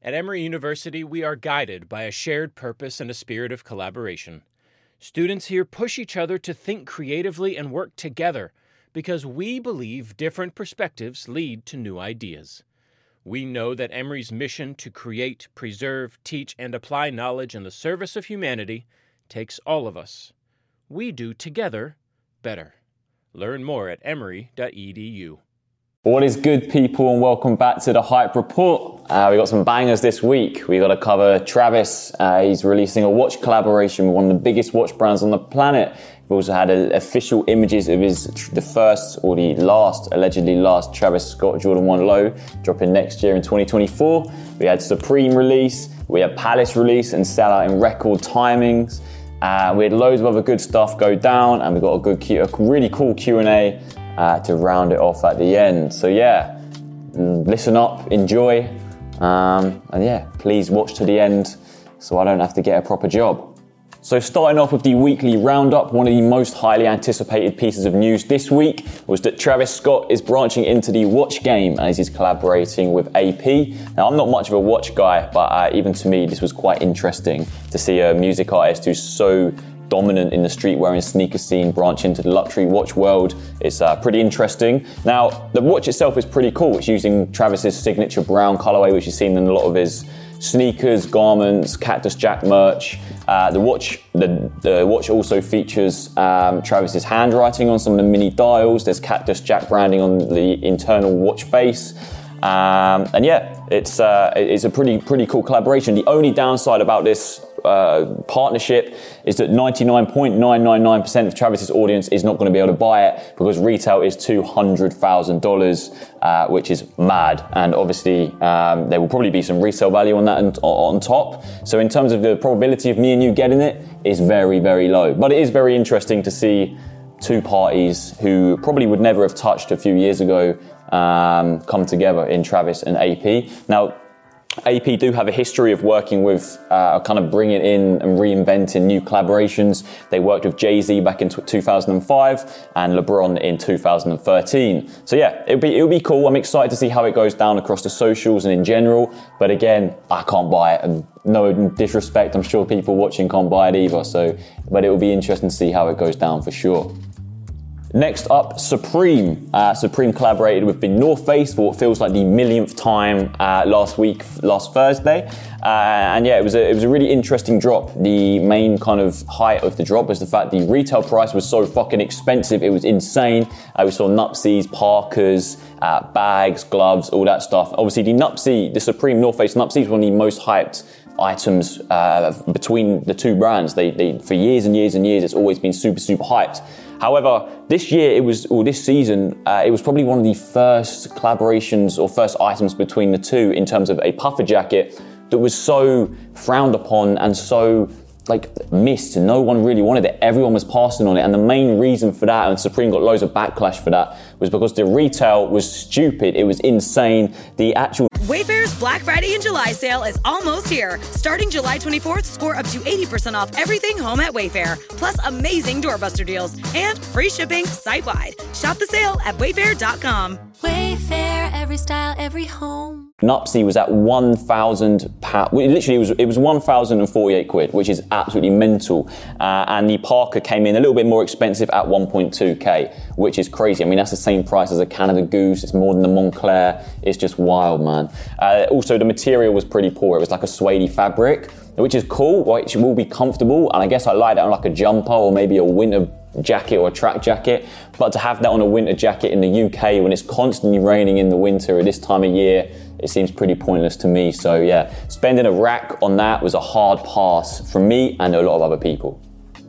At Emory University, we are guided by a shared purpose and a spirit of collaboration. Students here push each other to think creatively and work together because we believe different perspectives lead to new ideas. We know that Emory's mission to create, preserve, teach, and apply knowledge in the service of humanity takes all of us. We do together better. Learn more at emory.edu. What is good, people, and welcome back to the Hype Report. We got some bangers this week. We got to cover Travis. He's releasing a watch collaboration with one of the biggest watch brands on the planet. We've also had official images of allegedly last Travis Scott Jordan 1 Low dropping next year in 2024. We had Supreme release, we had Palace release and sell out in record timings. We had loads of other good stuff go down, and we got a really cool Q&A to round it off at the end. So yeah, listen up, enjoy, and yeah, please watch to the end so I don't have to get a proper job. So starting off with the weekly roundup, one of the most highly anticipated pieces of news this week was that Travis Scott is branching into the watch game as he's collaborating with AP. Now, I'm not much of a watch guy, but even to me, this was quite interesting to see a music artist who's so dominant in the streetwear sneaker scene branch into the luxury watch world. It's pretty interesting. Now, the watch itself is pretty cool. It's using Travis's signature brown colorway, which you've seen in a lot of his sneakers, garments, Cactus Jack merch. The watch also features Travis's handwriting on some of the mini dials. There's Cactus Jack branding on the internal watch face. And yeah, it's a pretty cool collaboration. The only downside about this partnership is that 99.999% of Travis's audience is not going to be able to buy it because retail is $200,000, which is mad. And obviously, there will probably be some resale value on that on top. So in terms of the probability of me and you getting it is very, very low. But it is very interesting to see two parties who probably would never have touched a few years ago come together in Travis and AP. Now, AP do have a history of working with kind of bringing in and reinventing new collaborations. They worked with Jay-Z back in 2005 and LeBron in 2013. So yeah, it'll be cool. I'm excited to see how it goes down across the socials and in general. But again, I can't buy it. And no disrespect, I'm sure people watching can't buy it either. But it will be interesting to see how it goes down for sure. Next up, Supreme. Supreme collaborated with the North Face for what feels like the millionth time last Thursday. And yeah, it was a really interesting drop. The main kind of height of the drop was the fact the retail price was so fucking expensive. It was insane. We saw Nuptsies, Parkers, bags, gloves, all that stuff. Obviously, the Supreme North Face Nupsy is one of the most hyped items between the two brands. They for years and years and years, it's always been super, super hyped. However, this season, it was probably one of the first collaborations or first items between the two in terms of a puffer jacket that was so frowned upon and so missed. No one really wanted it. Everyone was passing on it. And the main reason for that, and Supreme got loads of backlash for that, was because the retail was stupid. It was insane. The actual Wayfair's Black Friday and July sale is almost here. Starting July 24th, score up to 80% off everything home at Wayfair, plus amazing doorbuster deals and free shipping site-wide. Shop the sale at wayfair.com. Wayfair, every style, every home. Nupsy was at £1,000. Literally, it was 1,048 quid, which is absolutely mental. And the Parker came in a little bit more expensive at 1.2k, which is crazy. I mean, that's the same price as a Canada Goose. It's more than the Montclair. It's just wild, man. Also, the material was pretty poor. It was like a suede fabric, which is cool. Right? It will be comfortable. And I guess I like that on like a jumper or maybe a winter jacket or a track jacket. But to have that on a winter jacket in the UK when it's constantly raining in the winter at this time of year, it seems pretty pointless to me. So yeah, spending a rack on that was a hard pass from me and a lot of other people.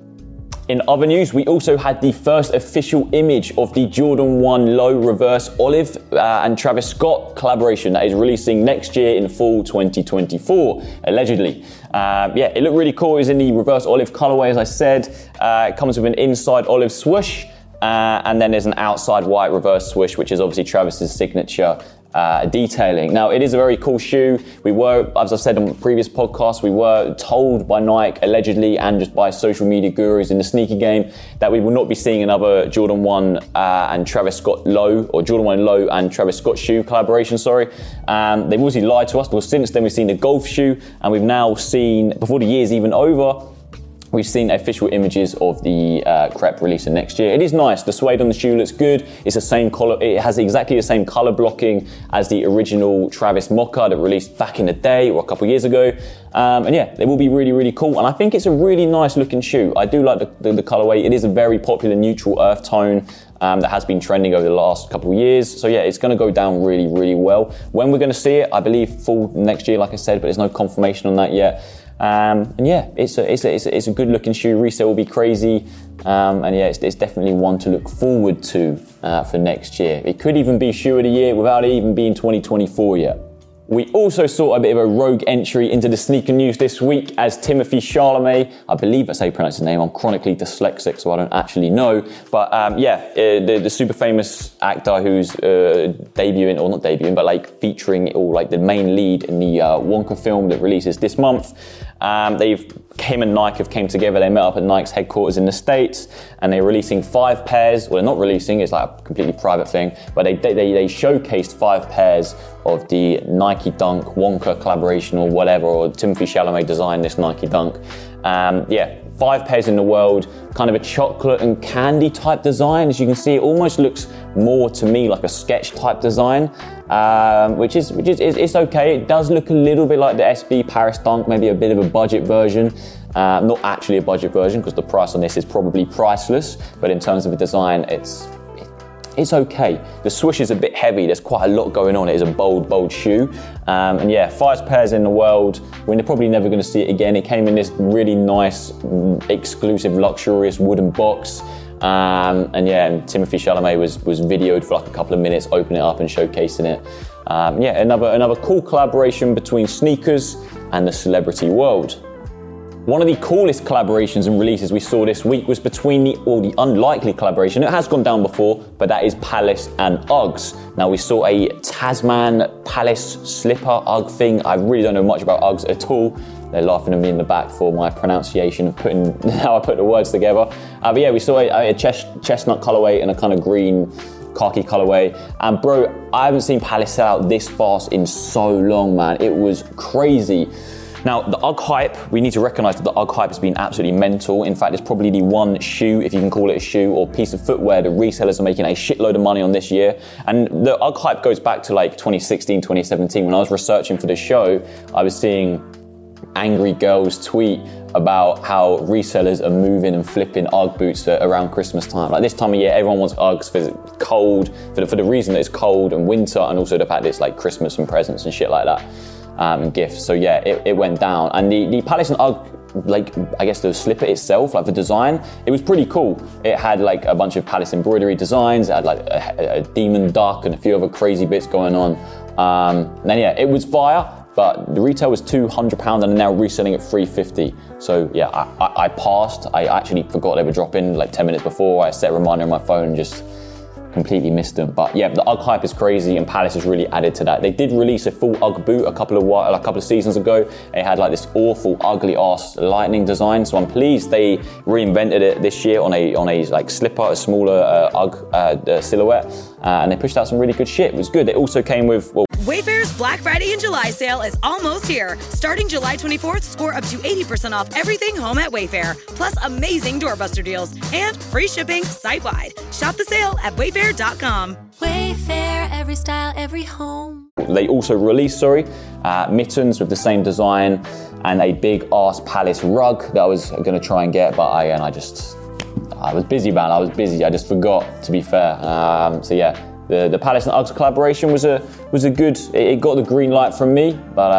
In other news, we also had the first official image of the Jordan 1 Low Reverse Olive and Travis Scott collaboration that is releasing next year in fall 2024, allegedly. It looked really cool. It was in the Reverse Olive colorway, as I said. It comes with an inside olive swoosh. And then there's an outside white reverse swoosh, which is obviously Travis's signature detailing. Now, it is a very cool shoe. We were, as I've said on previous podcasts, we were told by Nike, allegedly, and just by social media gurus in the sneaker game, that we will not be seeing another Jordan 1 and Travis Scott Low, or Jordan 1 Low and Travis Scott shoe collaboration, sorry. They've obviously lied to us, but since then we've seen the golf shoe, and we've now seen, before the year's even over, we've seen official images of the Crep releasing next year. It is nice. The suede on the shoe looks good. It's the same color. It has exactly the same color blocking as the original Travis Mocha that released back in the day or a couple of years ago. And yeah, they will be really, really cool. And I think it's a really nice looking shoe. I do like the colorway. It is a very popular neutral earth tone that has been trending over the last couple of years. So yeah, it's going to go down really, really well. When we're going to see it, I believe fall next year, like I said, but there's no confirmation on that yet. And yeah, it's a good looking shoe. Resale will be crazy, and yeah, it's definitely one to look forward to for next year. It could even be shoe of the year without it even being 2024 yet. We also saw a bit of a rogue entry into the sneaker news this week as Timothée Chalamet, I believe that's how you pronounce his name, I'm chronically dyslexic so I don't actually know, but the super famous actor who's debuting, or not debuting, but like featuring, or like the main lead in the Wonka film that releases this month. Him and Nike have came together. They met up at Nike's headquarters in the States, and they're releasing 5 pairs. Well, they're not releasing; it's like a completely private thing. But they showcased 5 pairs of the Nike Dunk Wonka collaboration or whatever, or Timothée Chalamet designed this Nike Dunk. 5 pairs in the world, kind of a chocolate and candy type design. As you can see, it almost looks more to me like a sketch type design, which is it's okay. It does look a little bit like the SB Paris Dunk, maybe a bit of a budget version. Not actually a budget version because the price on this is probably priceless, but in terms of the design, it's okay. The swoosh is a bit heavy. There's quite a lot going on. It is a bold shoe. And yeah, 5 pairs in the world. We're probably never going to see it again. It came in this really nice, exclusive, luxurious wooden box. And Timothée Chalamet was videoed for like a couple of minutes, opening it up and showcasing it. Another cool collaboration between sneakers and the celebrity world. One of the coolest collaborations and releases we saw this week was between the unlikely collaboration. It has gone down before, but that is Palace and Uggs. Now we saw a Tasman Palace slipper Ugg thing. I really don't know much about Uggs at all. They're laughing at me in the back for my pronunciation of how I put the words together. But yeah, we saw a chestnut colorway and a kind of green khaki colorway. And bro, I haven't seen Palace sell out this fast in so long, man. It was crazy. Now, the Ugg hype, we need to recognise that the Ugg hype has been absolutely mental. In fact, it's probably the one shoe, if you can call it a shoe, or piece of footwear that resellers are making a shitload of money on this year. And the Ugg hype goes back to like 2016, 2017. When I was researching for this show, I was seeing angry girls tweet about how resellers are moving and flipping Ugg boots around Christmas time. Like this time of year, everyone wants Uggs for cold, for the reason that it's cold and winter, and also the fact that it's like Christmas and presents and shit like that. And gifts. So yeah, it went down. And the Palace and Ugg, like I guess the slipper itself, like the design, it was pretty cool. It had like a bunch of Palace embroidery designs. It had like a demon duck and a few other crazy bits going on. And then yeah, it was fire, but the retail was £200 and they're now reselling at $350. So yeah, I passed. I actually forgot they were dropping like 10 minutes before. I set a reminder on my phone and just completely missed them. But yeah, the Ugg hype is crazy and Palace has really added to that. They did release a full Ugg boot a couple of seasons ago. It had like this awful, ugly ass lightning design. So I'm pleased they reinvented it this year on a like slipper, a smaller Ugg silhouette, and they pushed out some really good shit. It was good. It also came with Wayfair's Black Friday and July sale is almost here. Starting July 24th, score up to 80% off everything home at Wayfair, plus amazing doorbuster deals and free shipping site-wide. Shop the sale at wayfair.com. Wayfair, every style, every home. They also released, mittens with the same design and a big ass Palace rug that I was going to try and get, but I was busy, man. I was busy. I just forgot, to be fair. So yeah. The Palace and Uggs collaboration was a good. It got the green light from me, but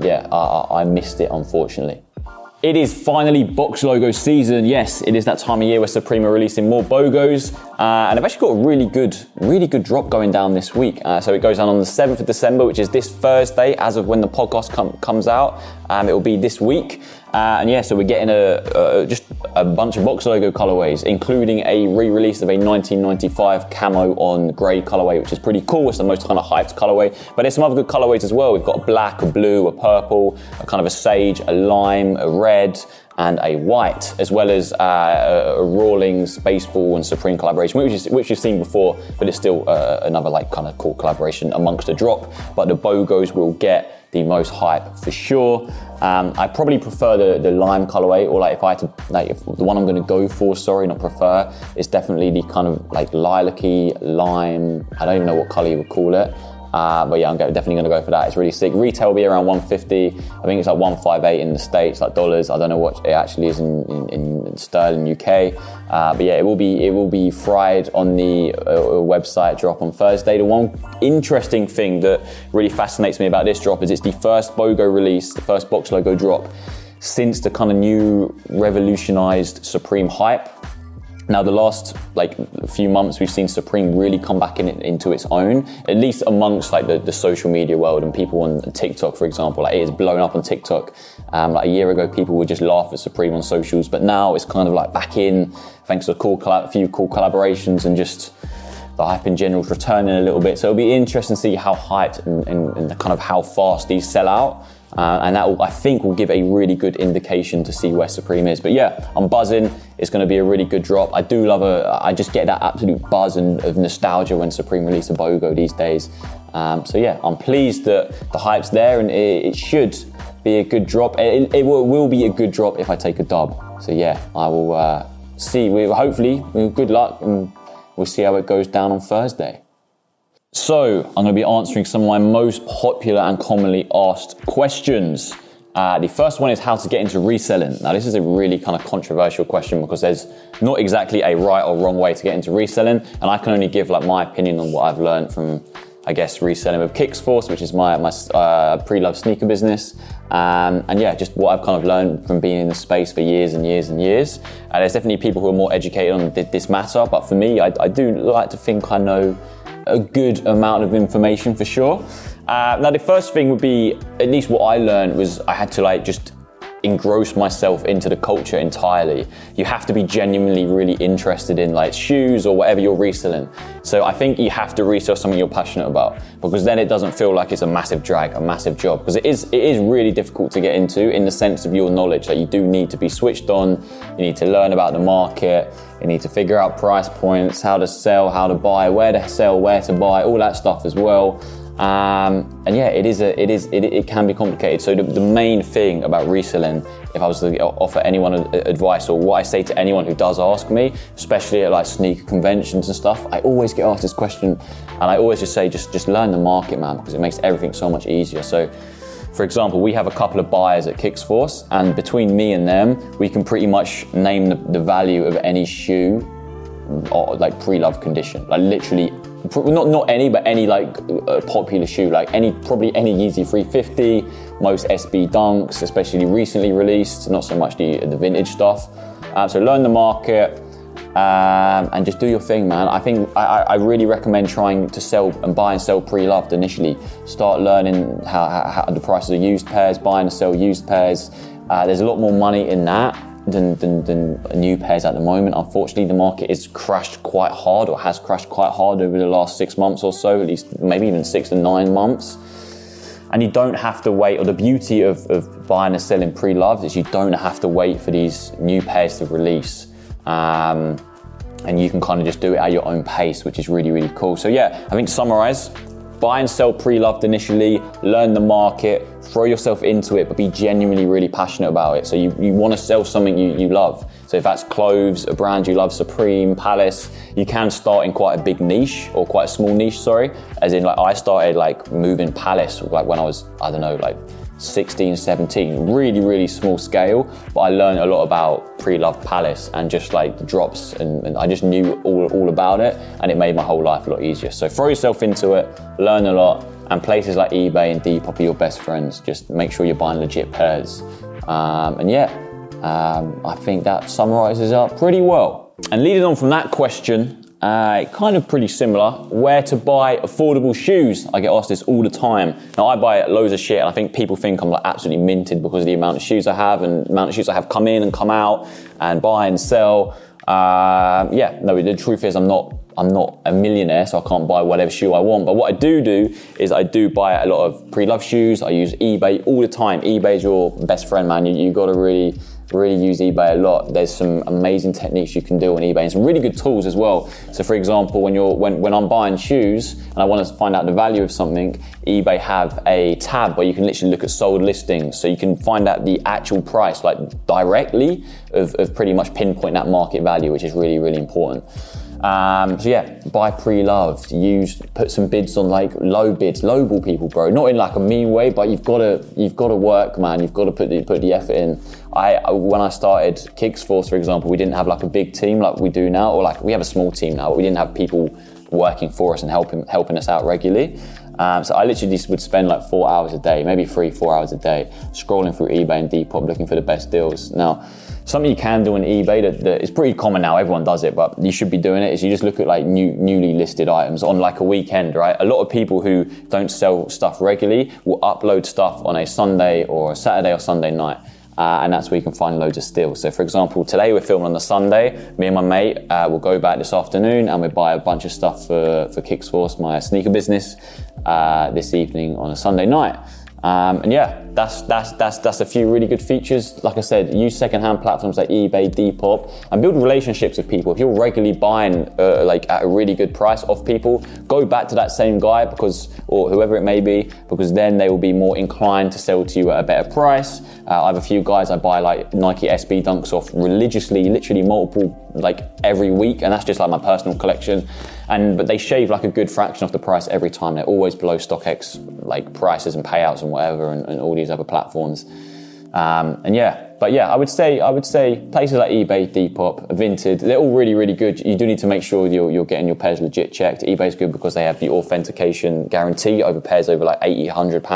I missed it, unfortunately. It is finally box logo season. Yes, it is that time of year where Supreme are releasing more BOGOs, and I've actually got a really good drop going down this week. So it goes down on the 7th of December, which is this Thursday, as of when the podcast comes out. It will be this week. And yeah, so we're getting just a bunch of Box Logo colorways, including a re-release of a 1995 camo on grey colorway, which is pretty cool. It's the most kind of hyped colorway. But there's some other good colorways as well. We've got a black, a blue, a purple, a kind of a sage, a lime, a red, and a white, as well as a Rawlings baseball and Supreme collaboration, which you've seen before, but it's still another like kind of cool collaboration amongst the drop. But the BOGOs will get the most hype for sure. I probably prefer the lime colorway, or like if I had to, like if the one I'm going to go for, not prefer, is definitely the kind of like lilac-y lime. I don't even know what color you would call it. But yeah, I'm definitely going to go for that. It's really sick. Retail will be around $150. I think it's like $158 in the States, like dollars. I don't know what it actually is in sterling UK. But yeah, it will be fried on the website drop on Thursday. The one interesting thing that really fascinates me about this drop is it's the first BOGO release, the first Box Logo drop since the kind of new revolutionized Supreme hype. Now, the last like few months, we've seen Supreme really come back into its own, at least amongst like the social media world and people on TikTok, for example. Like it is blown up on TikTok. Like a year ago, people would just laugh at Supreme on socials, but now it's kind of like back in, thanks to a few cool collaborations and just the hype in general is returning a little bit. So it'll be interesting to see how hyped and kind of how fast these sell out. And that I think will give a really good indication to see where Supreme is. But yeah, I'm buzzing. It's going to be a really good drop. I just get that absolute buzz of nostalgia when Supreme release a BOGO these days. So yeah, I'm pleased that the hype's there, and it should be a good drop. It will be a good drop if I take a dub. So yeah, I will see. Hopefully, good luck, and we'll see how it goes down on Thursday. So, I'm going to be answering some of my most popular and commonly asked questions. The first one is how to get into reselling. Now, this is a really kind of controversial question because there's not exactly a right or wrong way to get into reselling, and I can only give like my opinion on what I've learned from, I guess, reselling with Kicksforce, which is my pre-loved sneaker business. And yeah, just what I've kind of learned from being in the space for years and years and years. There's definitely people who are more educated on this matter, but for me, I do like to think I know a good amount of information for sure. Now the first thing would be, at least what I learned was I had to like just engross myself into the culture entirely. You have to be genuinely really interested in like shoes or whatever you're reselling. So I think you have to resell something you're passionate about, because then it doesn't feel like it's a massive drag, a massive job, because it is really difficult to get into in the sense of your knowledge. Like you do need to be switched on, you need to learn about the market, you need to figure out price points, how to sell, how to buy, where to sell, where to buy, all that stuff as well. And yeah, it can be complicated. So the main thing about reselling, if I was to offer anyone advice, or what I say to anyone who does ask me, especially at like sneaker conventions and stuff, I always get asked this question, and I always just say, just learn the market, man, because it makes everything so much easier. So for example, we have a couple of buyers at Kicksforce, and between me and them, we can pretty much name the value of any shoe, or like pre-loved condition, like literally, not any, but any like popular shoe, like probably any Yeezy 350, most SB Dunks, especially recently released, not so much the vintage stuff. So learn the market, and just do your thing, man. I think I really recommend trying to sell and buy and sell pre-loved initially. Start learning how the prices of used pairs, buying and sell used pairs. There's a lot more money in that than new pairs at the moment. Unfortunately, the market is crashed quite hard, or has crashed quite hard over the last 6 months or so, at least maybe even 6 to 9 months. And you don't have to wait, or the beauty of buying and selling pre-loved is you don't have to wait for these new pairs to release. And you can kind of just do it at your own pace, which is really, really cool. So yeah, I think to summarize, buy and sell pre-loved initially, learn the market, throw yourself into it, but be genuinely really passionate about it. So you want to sell something you love. So if that's clothes, a brand you love, Supreme, Palace, you can start in quite a big niche, or quite a small niche, sorry. As in, like, I started like moving Palace like when I was, I don't know, like 16, 17, really, really small scale, but I learned a lot about pre-loved Palace and just like the drops, and I just knew all about it, and it made my whole life a lot easier. So throw yourself into it, learn a lot, and places like eBay and Depop are your best friends. Just make sure you're buying legit pairs. And yeah, I think that summarizes up pretty well. And leading on from that question, kind of pretty similar. Where to buy affordable shoes? I get asked this all the time. Now, I buy loads of shit, and I think people think I'm like absolutely minted because of the amount of shoes I have and the amount of shoes I have come in and come out and buy and sell. The truth is I'm not a millionaire, so I can't buy whatever shoe I want. But what I do is I do buy a lot of pre-loved shoes. I use eBay all the time. eBay's your best friend, man. You got to really use eBay a lot. There's some amazing techniques you can do on eBay and some really good tools as well. So for example, when I'm buying shoes and I want to find out the value of something, eBay have a tab where you can literally look at sold listings. So you can find out the actual price, like directly of pretty much pinpoint that market value, which is really, really important. Buy pre-loved, put some bids on, like low bids, lowball people, bro. Not in like a mean way, but you've got to work, man. You've got to put the effort in. When I started Kicksforce, for example, we didn't have like a big team like we do now, or like we have a small team now, but we didn't have people working for us and helping us out regularly. So I literally just would spend like 4 hours a day, maybe 3-4 hours a day, scrolling through eBay and Depop looking for the best deals. Now, something you can do on eBay that is pretty common now, everyone does it, but you should be doing it, is you just look at like newly listed items on like a weekend, right? A lot of people who don't sell stuff regularly will upload stuff on a Sunday or a Saturday or Sunday night. And that's where you can find loads of steals. So for example, today we're filming on the Sunday. Me and my mate will go back this afternoon and we buy a bunch of stuff for Kicksforce, my sneaker business, this evening on a Sunday night. That's a few really good features. Like I said, use secondhand platforms like eBay, Depop, and build relationships with people. If you're regularly buying like at a really good price off people, go back to that same guy or whoever it may be, because then they will be more inclined to sell to you at a better price. I have a few guys I buy like Nike SB Dunks off religiously, literally multiple, like every week, and that's just like my personal collection. But they shave like a good fraction off the price every time. They're always below StockX like prices and payouts and whatever, and all these other platforms. I would say places like eBay, Depop, Vinted, they're all really, really good. You do need to make sure you're getting your pairs legit checked. eBay's good because they have the authentication guarantee over pairs over like £80,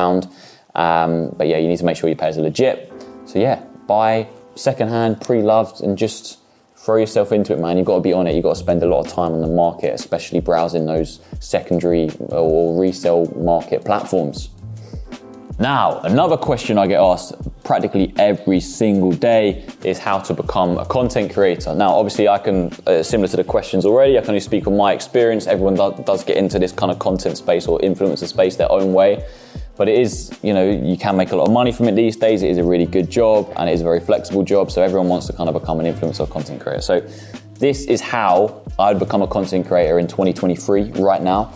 £100. You need to make sure your pairs are legit. So buy secondhand, pre-loved, and just throw yourself into it, man. You've got to be on it. You've got to spend a lot of time on the market, especially browsing those secondary or resale market platforms. Now, another question I get asked practically every single day is how to become a content creator. Now, obviously, I can, similar to the questions already, I can only speak on my experience. Everyone does get into this kind of content space or influencer space their own way. But it is, you can make a lot of money from it these days. It is a really good job and it is a very flexible job. So everyone wants to kind of become an influencer or content creator. So this is how I'd become a content creator in 2023 right now.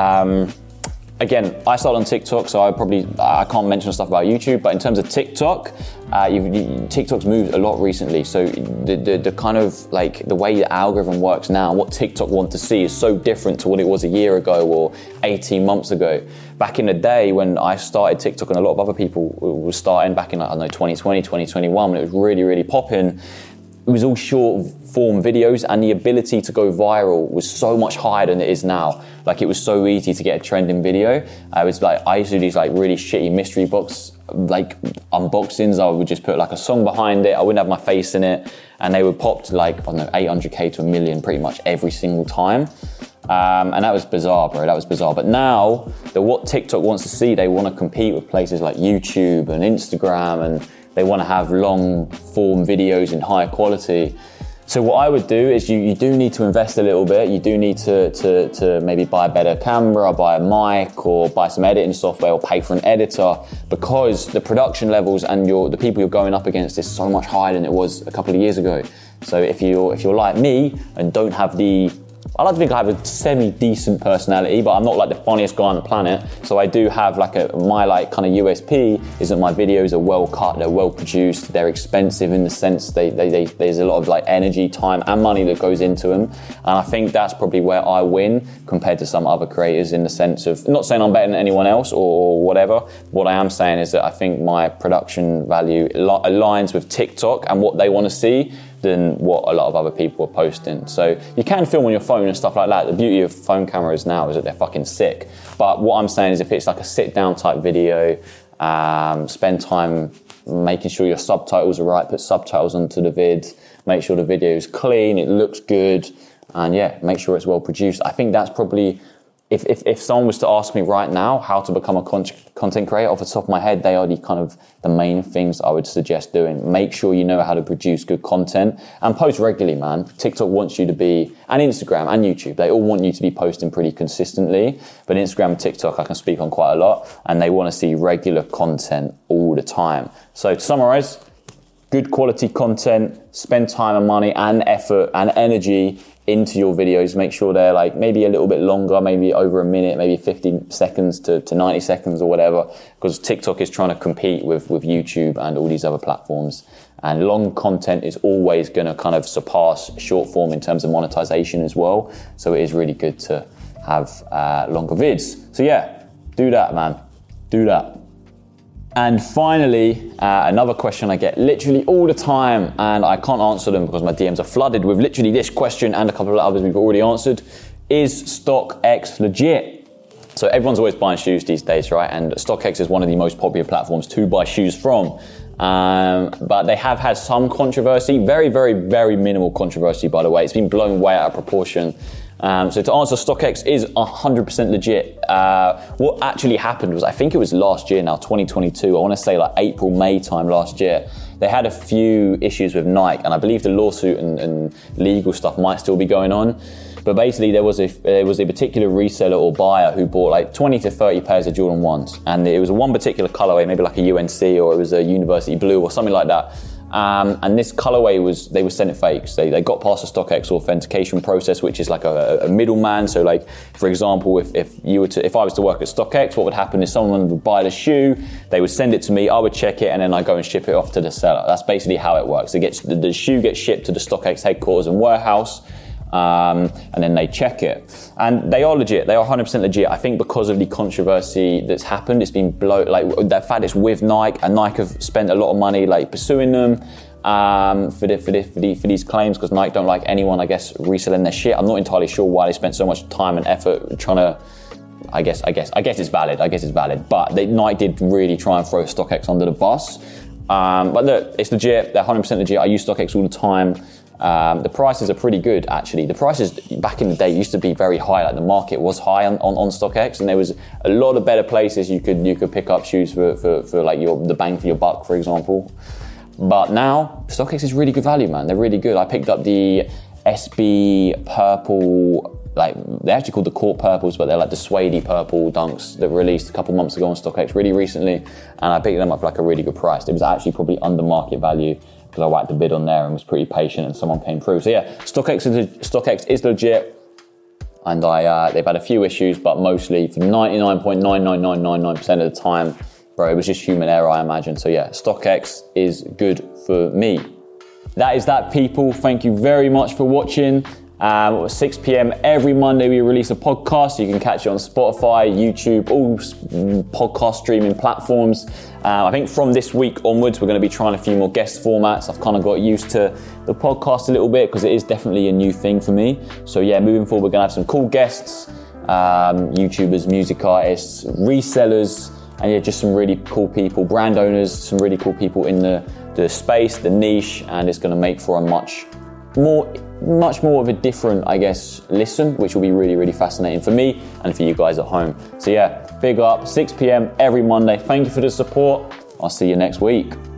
Again, I started on TikTok, so I can't mention stuff about YouTube, but in terms of TikTok, TikTok's moved a lot recently. So the kind of like the way the algorithm works now, what TikTok want to see is so different to what it was a year ago or 18 months ago. Back in the day when I started TikTok and a lot of other people were starting back in 2020, 2021, when it was really, really popping, it was all short form videos and the ability to go viral was so much higher than it is now. Like it was so easy to get a trending video. I used to do these like really shitty mystery box like unboxings. I would just put like a song behind it. I wouldn't have my face in it, and they would pop to like 800k to 1 million pretty much every single time. And that was bizarre, bro. That was bizarre. But now, what TikTok wants to see, they want to compete with places like YouTube and Instagram, and they want to have long form videos in high quality. So what I would do is you do need to invest a little bit. You do need to maybe buy a better camera, or buy a mic, or buy some editing software, or pay for an editor, because the production levels and the people you're going up against is so much higher than it was a couple of years ago. So if you're like me and don't have I like to think I have a semi-decent personality, but I'm not like the funniest guy on the planet. So I do have my kind of USP is that my videos are well cut, they're well produced, they're expensive in the sense there's a lot of like energy, time and money that goes into them. And I think that's probably where I win compared to some other creators, in the sense of, not saying I'm better than anyone else or whatever. What I am saying is that I think my production value aligns with TikTok and what they want to see than what a lot of other people are posting. So you can film on your phone and stuff like that. The beauty of phone cameras now is that they're fucking sick. But what I'm saying is, if it's like a sit down type video, spend time making sure your subtitles are right, put subtitles onto the vid, make sure the video is clean, it looks good, and yeah, make sure it's well produced. I think that's probably, if someone was to ask me right now how to become a content creator, off the top of my head, they are the main things I would suggest doing. Make sure you know how to produce good content and post regularly, man. TikTok wants you to be, and Instagram and YouTube, they all want you to be posting pretty consistently. But Instagram and TikTok, I can speak on quite a lot, and they want to see regular content all the time. So to summarize, good quality content, spend time and money and effort and energy into your videos. Make sure they're like maybe a little bit longer, maybe over a minute, maybe 50 seconds to 90 seconds or whatever, because TikTok is trying to compete with YouTube and all these other platforms. And long content is always going to kind of surpass short form in terms of monetization as well. So it is really good to have longer vids. So yeah, do that, man. Do that. And finally, another question I get literally all the time, and I can't answer them because my DMs are flooded with literally this question and a couple of others we've already answered. Is StockX legit? So everyone's always buying shoes these days, right? And StockX is one of the most popular platforms to buy shoes from. But they have had some controversy, very, very, very minimal controversy, by the way. It's been blown way out of proportion. So to answer, StockX is 100% legit. What actually happened was, I think it was last year now, 2022, I want to say like April, May time last year, they had a few issues with Nike, and I believe the lawsuit and legal stuff might still be going on. But basically there was a particular reseller or buyer who bought like 20 to 30 pairs of Jordan 1s, and it was one particular colorway, maybe like a UNC or it was a University Blue or something like that. And this colorway they were sending fakes. They got past the StockX authentication process, which is like a middleman. So like, for example, if I was to work at StockX, what would happen is someone would buy the shoe, they would send it to me, I would check it, and then I go and ship it off to the seller. That's basically how it works. The shoe gets shipped to the StockX headquarters and warehouse, and then they check it. And they are legit. They are 100% legit. I think because of the controversy that's happened, it's been like the fact it's with Nike, and Nike have spent a lot of money like pursuing them for these claims, because Nike don't like anyone, I guess, reselling their shit. I'm not entirely sure why they spent so much time and effort trying to. I guess it's valid. But Nike did really try and throw StockX under the bus. But look, it's legit. They're 100% legit. I use StockX all the time. The prices are pretty good, actually. The prices back in the day used to be very high. Like the market was high on StockX, and there was a lot of better places you could pick up shoes for like the bang for your buck, for example. But now StockX is really good value, man. They're really good. I picked up the SB purple, like they're actually called the Court Purples, but they're like the suede purple dunks that released a couple months ago on StockX really recently, and I picked them up for like a really good price. It was actually probably under market value, because I whacked the bid on there and was pretty patient, and someone came through. So yeah, StockX is legit, and they've had a few issues, but mostly for 99.99999% of the time, bro, it was just human error, I imagine. So yeah, StockX is good for me. That is that, people. Thank you very much for watching. 6 p.m. every Monday we release a podcast. You can catch it on Spotify, YouTube, all podcast streaming platforms. I think from this week onwards we're going to be trying a few more guest formats. I've kind of got used to the podcast a little bit because it is definitely a new thing for me. So yeah, moving forward we're going to have some cool guests, YouTubers, music artists, resellers, and yeah, just some really cool people, brand owners, some really cool people in the space, the niche, and it's going to make for a much more of a different, I guess, listen, which will be really, really fascinating for me and for you guys at home. So yeah, big up, 6 p.m. every Monday. Thank you for the support. I'll see you next week.